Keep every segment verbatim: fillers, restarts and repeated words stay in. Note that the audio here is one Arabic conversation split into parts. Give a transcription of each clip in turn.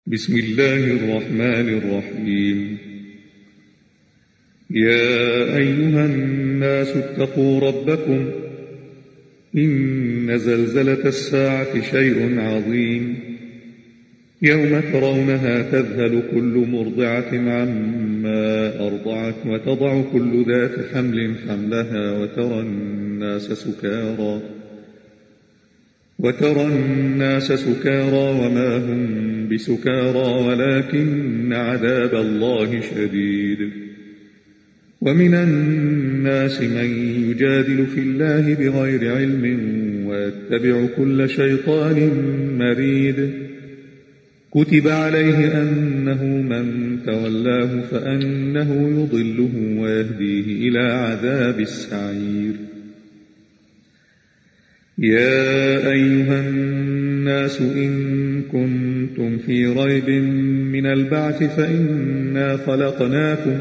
بسم الله الرحمن الرحيم. يا أيها الناس اتقوا ربكم إن زلزلة الساعة شيء عظيم يوم ترونها تذهل كل مرضعة عما أرضعت وتضع كل ذات حمل حملها وترى الناس سكارى وترى الناس سكارى وما هم بسكارى ولكن عذاب الله شديد. ومن الناس من يجادل في الله بغير علم ويتبع كل شيطان مريد. كتب عليه أنه من تولاه فأنه يضله ويهديه إلى عذاب السعير. يا أيها الناس إن كنتم في ريب من البعث فإنا خلقناكم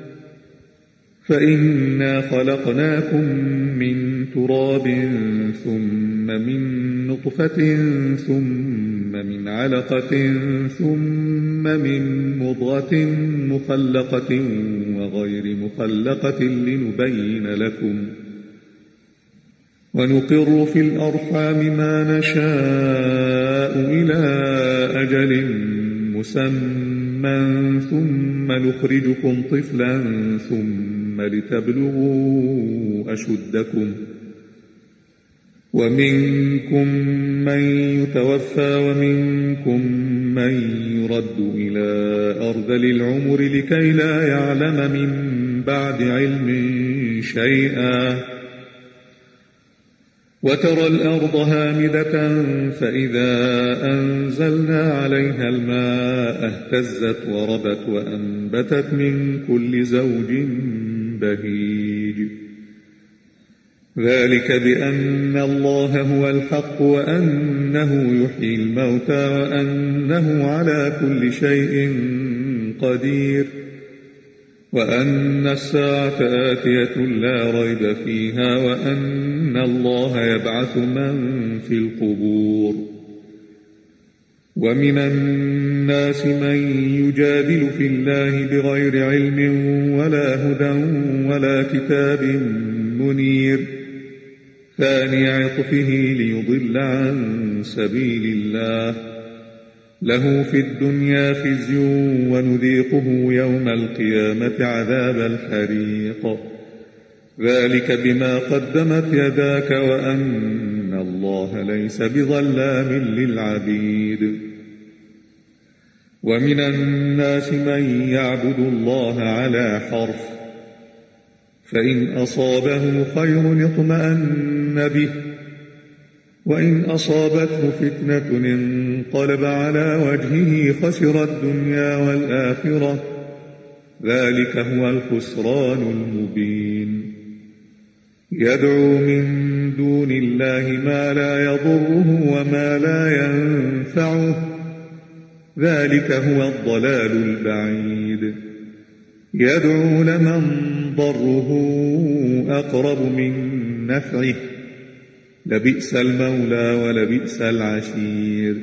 فإنا خلقناكم من تراب ثم من نطفة ثم من علقة ثم من مضغة مخلقة وغير مخلقة لنبين لكم ونقر في الأرحام ما نشاء إلى أجل مسمى ثم نخرجكم طفلا ثم لتبلغوا أشدكم ومنكم من يتوفى ومنكم من يرد إلى أرذل العمر لكي لا يعلم من بعد علم شيئا. وترى الأرض هامدة فإذا أنزلنا عليها الماء اهتزت وربت وأنبتت من كل زوج بهيج. ذلك بأن الله هو الحق وأنه يحيي الموتى وأنه على كل شيء قدير وأن الساعة آتية لا ريب فيها وأن الله يبعث من في القبور. ومن الناس من يجادل في الله بغير علم ولا هدى ولا كتاب منير ثاني عطفه ليضل عن سبيل الله. له في الدنيا خزي ونذيقه يوم القيامة عذاب الحريق. ذلك بما قدمت يداك وأن الله ليس بظلام للعبيد. ومن الناس من يعبد الله على حرف فإن أصابه خير اطمأن به وإن أصابته فتنة انقلب على وجهه خسر الدنيا والآخرة. ذلك هو الخسران المبين. يدعو من دون الله ما لا يضره وما لا ينفعه. ذلك هو الضلال البعيد. يدعو لمن ضره أقرب من نفعه. لبئس المولى ولبئس العشير.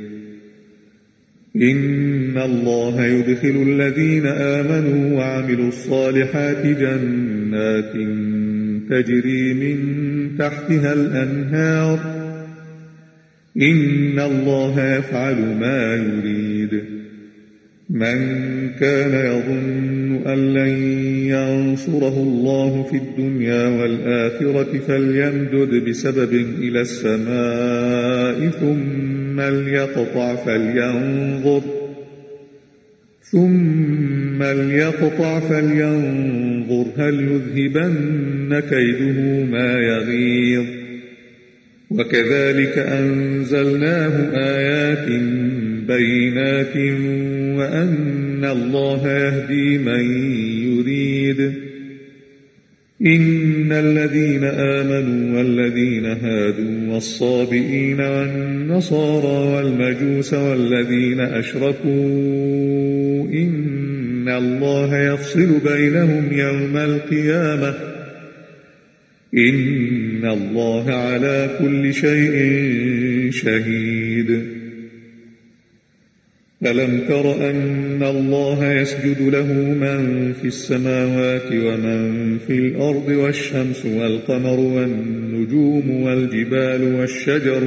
إن الله يدخل الذين آمنوا وعملوا الصالحات جنات تجري من تحتها الأنهار. إن الله يفعل ما يريد. من كان يظن أن لن ينصره الله في الدنيا والآخرة فليمدد بسبب إلى السماء ثم ليقطع فلينظر ثم ليقطع فلينظر هل يذهبن كيده ما يغيظ. وكذلك أنزلناه آيات بينات وأن الله يهدي من يريد. إن الذين آمنوا والذين هادوا والصابئين والنصارى والمجوس والذين أشركوا إن الله يفصل بينهم يوم القيامة. إن الله على كل شيء شهيد. ألم تر أن الله يسجد له من في السماوات ومن في الأرض والشمس والقمر والنجوم والجبال والشجر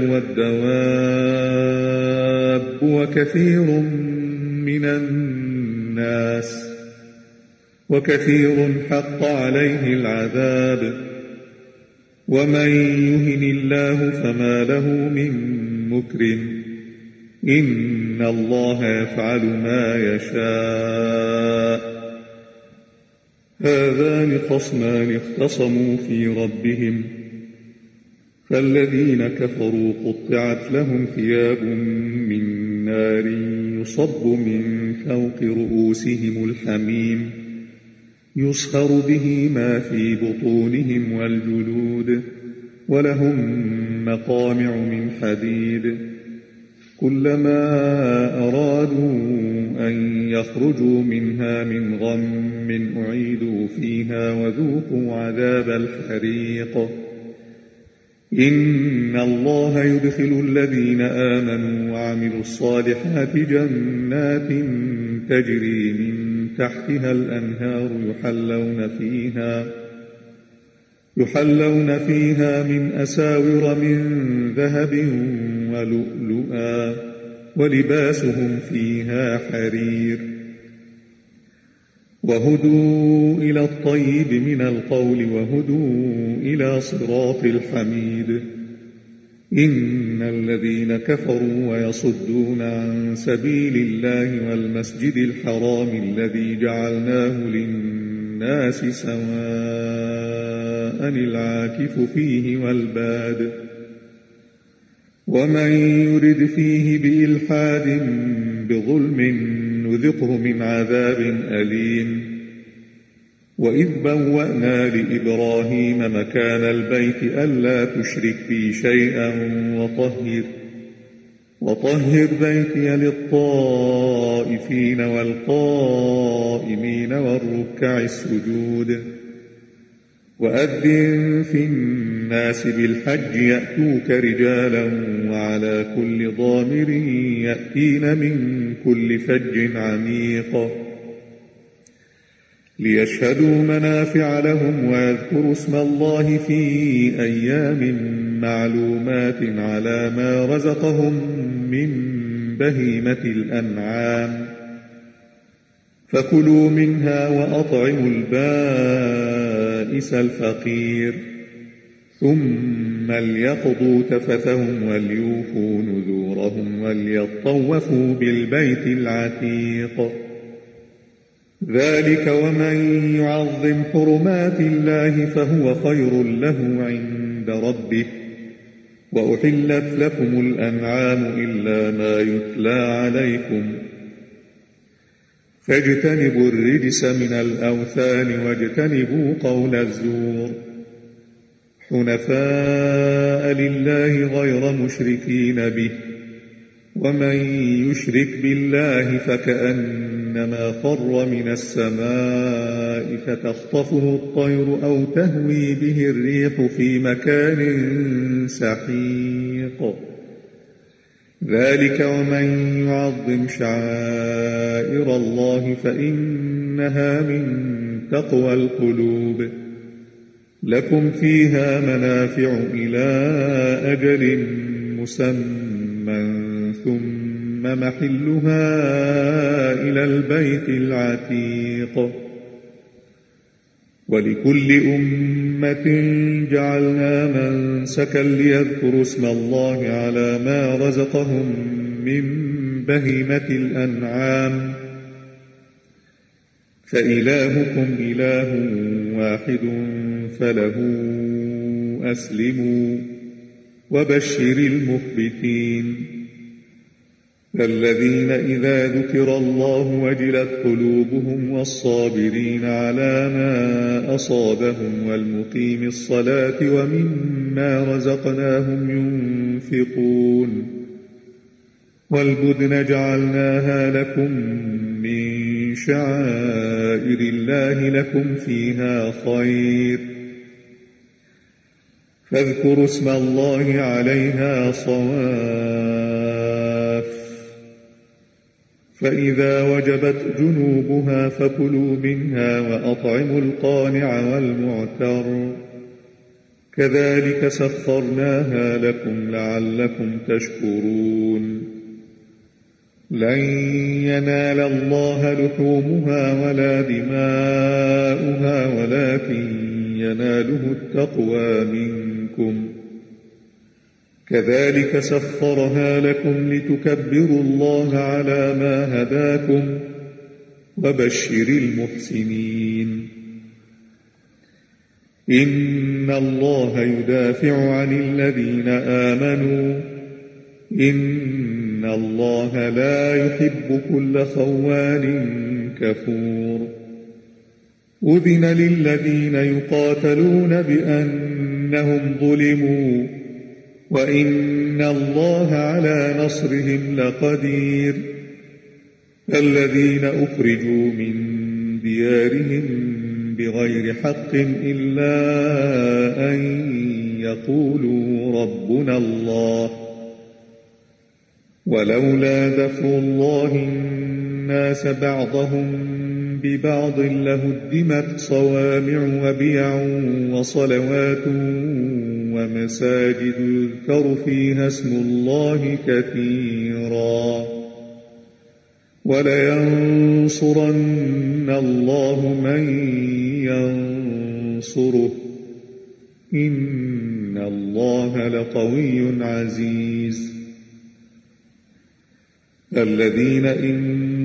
والدواب وكثير من الناس وكثير حق عليه العذاب ومن يهن الله فما له من مكرم إن الله يفعل ما يشاء هذان خصمان اختصموا في ربهم فالذين كفروا قطعت لهم ثياب من نار يصب من فوق رؤوسهم الحميم يصهر به ما في بطونهم والجلود ولهم مقامع من حديد كلما أرادوا أن يخرجوا منها من غم أعيدوا فيها وذوقوا عذاب الحريق إن الله يدخل الذين آمنوا وعملوا الصالحات جنات تجري من تحتها الأنهار يحلون فيها يحلون فيها من أساور من ذهب ولؤلؤا ولباسهم فيها حرير وهدوا إلى الطيب من القول وهدوا إلى صراط الحميد إن الذين كفروا ويصدون عن سبيل الله والمسجد الحرام الذي جعلناه للناس سواء العاكف فيه والباد ومن يرد فيه بإلحاد بظلم نذقه من عذاب أليم وإذ بوأنا لإبراهيم مكان البيت ألا تشرك بي شيئا وطهر وطهر بيتي للطائفين والقائمين والركع السجود وأذن في الناس بالحج يأتوك رجالا وعلى كل ضامر يأتين من كل فج عميق ليشهدوا منافع لهم ويذكروا اسم الله في أيام معلومات على ما رزقهم من بهيمة الأنعام فكلوا منها وأطعموا البائس الفقير ثم ليقضوا تفثهم وليوفوا نذورهم وليطوفوا بالبيت العتيق ذلك ومن يعظم حرمات الله فهو خير له عند ربه وأحلت لكم الأنعام إلا ما يتلى عليكم فاجتنبوا الرجس من الأوثان واجتنبوا قول الزور حنفاء لله غير مشركين به ومن يشرك بالله فكأنما خر من السماء فتخطفه الطير أو تهوي به الريح في مكان سحيق ذلك ومن يعظم شعائر الله فإنها من تقوى القلوب لكم فيها منافع إلى أجل مسمى ثم محلها إلى البيت العتيق ولكل أمة جعلنا منسكا ليذكروا اسم الله على ما رزقهم من بهيمة الأنعام فإلهكم إله واحد فله أسلموا وبشر المخبتين الذين إذا ذكر الله وجلت قلوبهم والصابرين على ما أصابهم والمقيم الصلاة ومما رزقناهم ينفقون والبدن جعلناها لكم من شعائر الله لكم فيها خير فاذكروا اسم الله عليها صواف فإذا وجبت جنوبها فكلوا منها وأطعموا القانع والمعتر كذلك سخرناها لكم لعلكم تشكرون لن ينال الله لحومها ولا دماؤها ولكن يناله التقوى منكم كذلك سخرها لكم لتكبروا الله على ما هداكم وبشر المحسنين إن الله يدافع عن الذين آمنوا إن الله لا يحب كل خوان كفور أذن للذين يقاتلون بأنهم ظلموا وإن الله على نصرهم لقدير الذين أخرجوا من ديارهم بغير حق إلا أن يقولوا ربنا الله ولولا دفع الله الناس بعضهم ببعض لهدمت صوامع وبيع وصلوات ومساجد يذكر فيها اسم الله كثيرا ولينصرن الله من ينصره إن الله لقوي عزيز الذين إن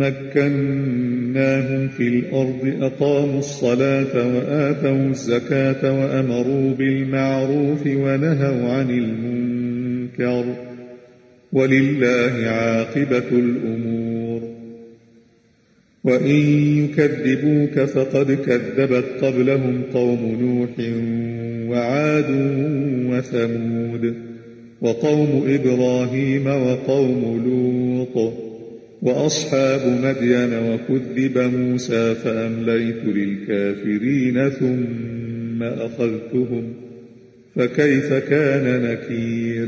مكناهم في الأرض أقاموا الصلاة وآتوا الزكاة وأمروا بالمعروف ونهوا عن المنكر ولله عاقبة الأمور وإن يكذبوك فقد كذبت قبلهم قوم نوح وعاد وثمود وقوم إبراهيم وقوم لوط وأصحاب مدين وكذب موسى فأمليت للكافرين ثم أخذتهم فكيف كان نكير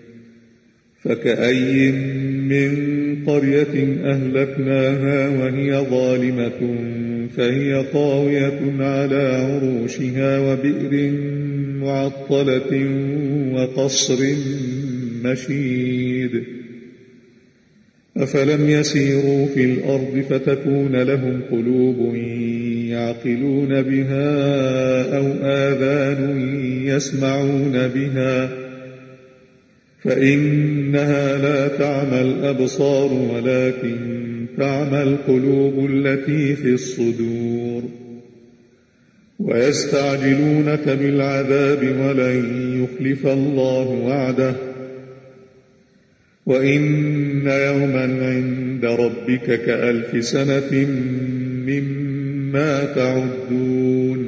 فكأي من قرية أهلكناها وهي ظالمة فهي خاوية على عروشها وبئر معطلة وقصر مشيد أفلم يسيروا في الأرض فتكون لهم قلوب يعقلون بها أو آذان يسمعون بها فإنها لا تعمى الأبصار ولكن تعمى القلوب التي في الصدور ويستعجلونك بالعذاب ولن يخلف الله وعده وإن يوما عند ربك كألف سنة مما تعدون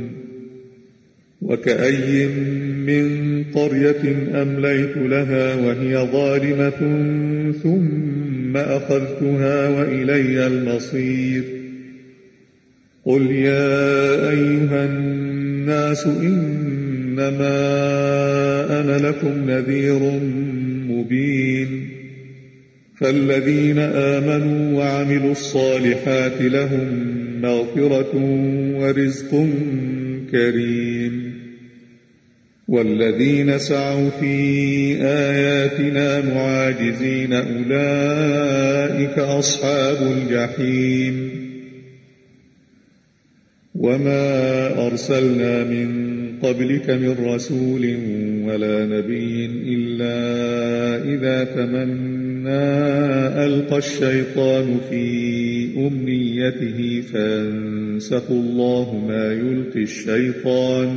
وكأي من قرية أمليت لها وهي ظالمة ثم أخذتها وإلي المصير قل يا أيها الناس إنما أنا لكم نذير مبين فالذين آمنوا وعملوا الصالحات لهم مغفرة ورزق كريم والذين سعوا في آياتنا معاجزين أولئك أصحاب الجحيم وما أرسلنا من قبلك من رسول ولا نبي إلا إذا تمنى ألقى الشيطان في أمنيته فينسخ الله ما يلقي الشيطان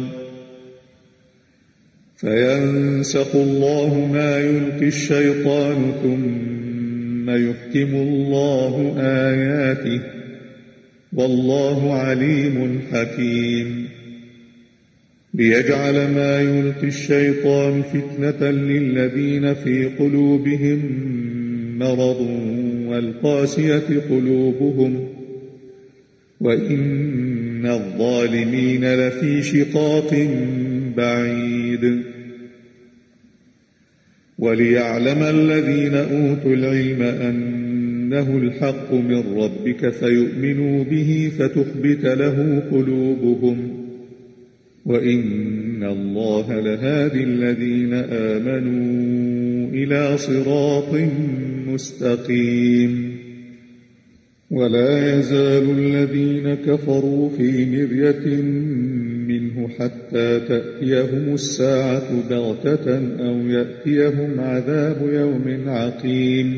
فينسخ الله ما يلقي الشيطان ثم يحكم الله آياته والله عليم حكيم ليجعل ما يلقي الشيطان فتنة للذين في قلوبهم مرض والقاسية قلوبهم وإن الظالمين لفي شقاق بعيد وليعلم الذين أوتوا العلم أن إنه الحق من ربك فيؤمنوا به فتخبت له قلوبهم وإن الله لهادي الذين آمنوا إلى صراط مستقيم. ولا يزال الذين كفروا في مرية منه حتى تأتيهم الساعة بغتة أو يأتيهم عذاب يوم عقيم.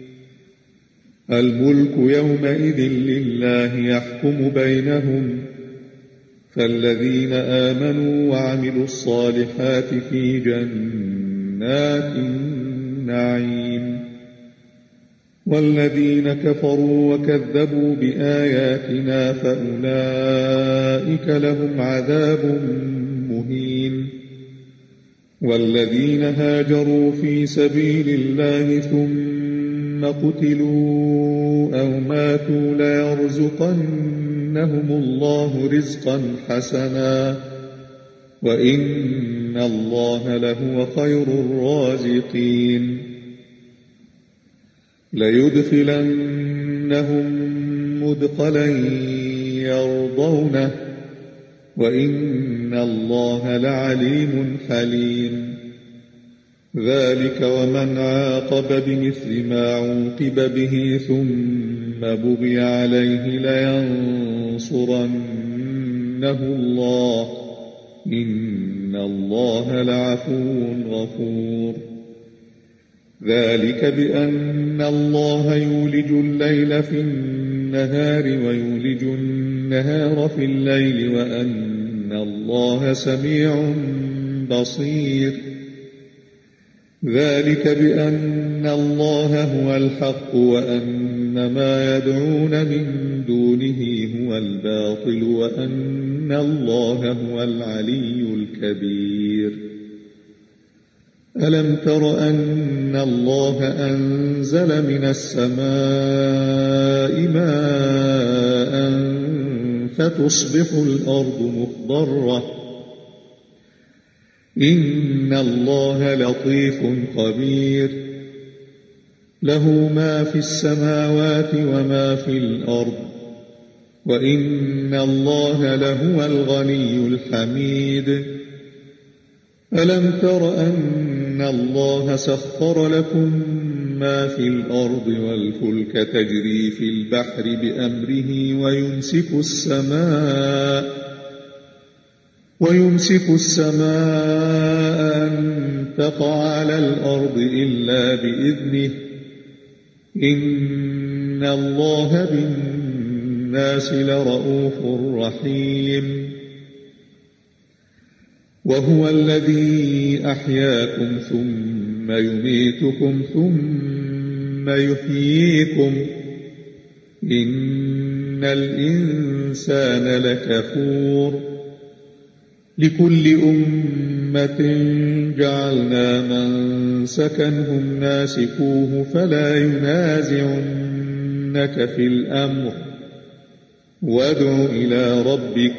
الملك يومئذ لله يحكم بينهم فالذين آمنوا وعملوا الصالحات في جنات النعيم والذين كفروا وكذبوا بآياتنا فأولئك لهم عذاب مهين. والذين هاجروا في سبيل الله ثم قتلوا أو ماتوا ليرزقنهم الله رزقا حسنا وإن الله لهو خير الرازقين. ليدخلنهم مدخلا يرضونه وإن الله لعليم حليم. ذلك ومن عاقب بمثل ما عوقب به ثم بغي عليه لينصرنه الله إن الله لعفو غفور. ذلك بأن الله يولج الليل في النهار ويولج النهار في الليل وأن الله سميع بصير. ذلك بأن الله هو الحق وأن ما يدعون من دونه هو الباطل وأن الله هو العلي الكبير. ألم تر أن الله أنزل من السماء ماء فتصبح الأرض مخضرة إن الله لطيف خبير. له ما في السماوات وما في الأرض وإن الله لهو الغني الحميد. ألم تر أن الله سخر لكم ما في الأرض والفلك تجري في البحر بأمره ويمسك السماء ويمسك السماء أن تقع على الأرض إلا بإذنه إن الله بالناس لرءوف رحيم. وهو الذي أحياكم ثم يميتكم ثم يحييكم إن الإنسان لكفور. لكل أمة جعلنا منسكا هم ناسكوه فلا ينازعنك في الأمر وادع إلى ربك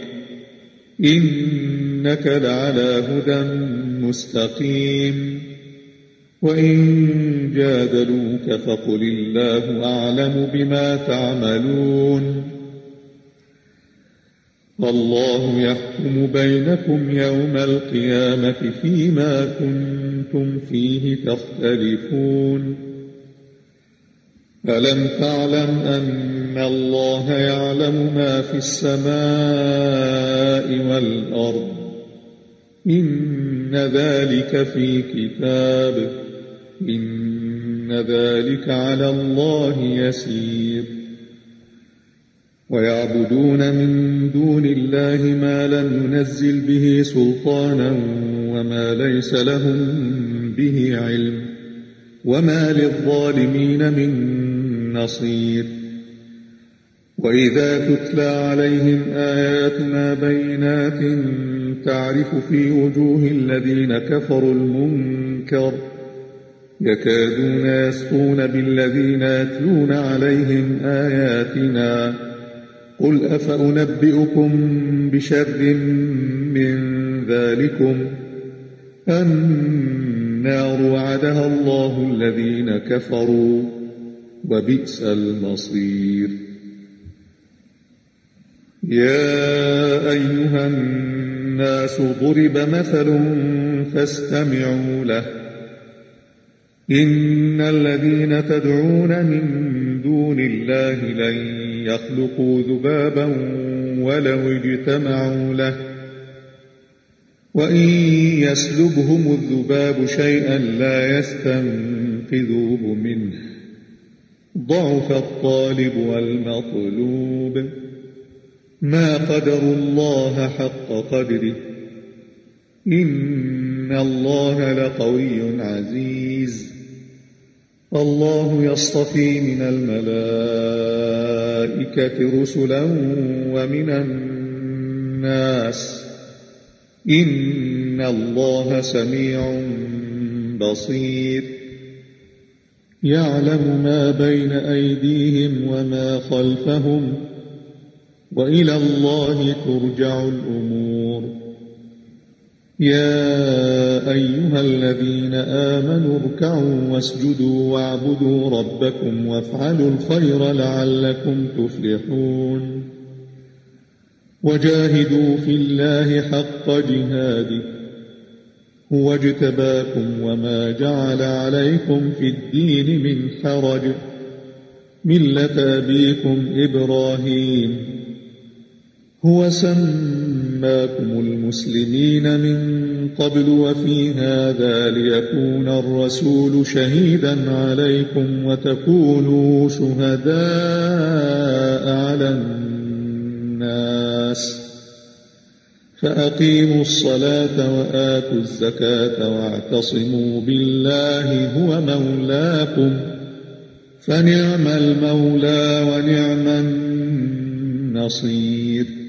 إنك لعلى هدى مستقيم. وإن جادلوك فقل الله أعلم بما تعملون الله يحكم بينكم يوم القيامة فيما كنتم فيه تختلفون. ألم تعلم أن الله يعلم ما في السماء والأرض إن ذلك في كتاب إن ذلك على الله يسير. ويعبدون من دون الله ما لم ينزل به سلطانا وما ليس لهم به علم وما للظالمين من نصير. وإذا تتلى عليهم آياتنا بينات تعرف في وجوه الذين كفروا المنكر يكادون يسطون بالذين يتلون عليهم آياتنا قل أفأنبئكم بشر من ذلكم النار وعدها الله الذين كفروا وبئس المصير. يا أيها الناس ضرب مثل فاستمعوا له. إن الذين تدعون من دون الله لن يخلقوا ذبابا ولو اجتمعوا له وإن يسلبهم الذباب شيئا لا يستنقذوه منه ضعف الطالب والمطلوب. ما قدروا الله حق قدره إن الله لقوي عزيز. الله يصطفي من الملائكة رسلا ومن الناس إن الله سميع بصير. يعلم ما بين أيديهم وما خلفهم وإلى الله ترجع الأمور. يا أيها الذين آمنوا اركعوا واسجدوا واعبدوا ربكم وافعلوا الخير لعلكم تفلحون. وجاهدوا في الله حق جهاده هو اجتباكم وما جعل عليكم في الدين من حرج ملة أبيكم إبراهيم هو سماكم المسلمين من قبل وفي هذا ليكون الرسول شهيدا عليكم وتكونوا شهداء على الناس. فأقيموا الصلاة وآتوا الزكاة واعتصموا بالله هو مولاكم فنعم المولى ونعم النصير.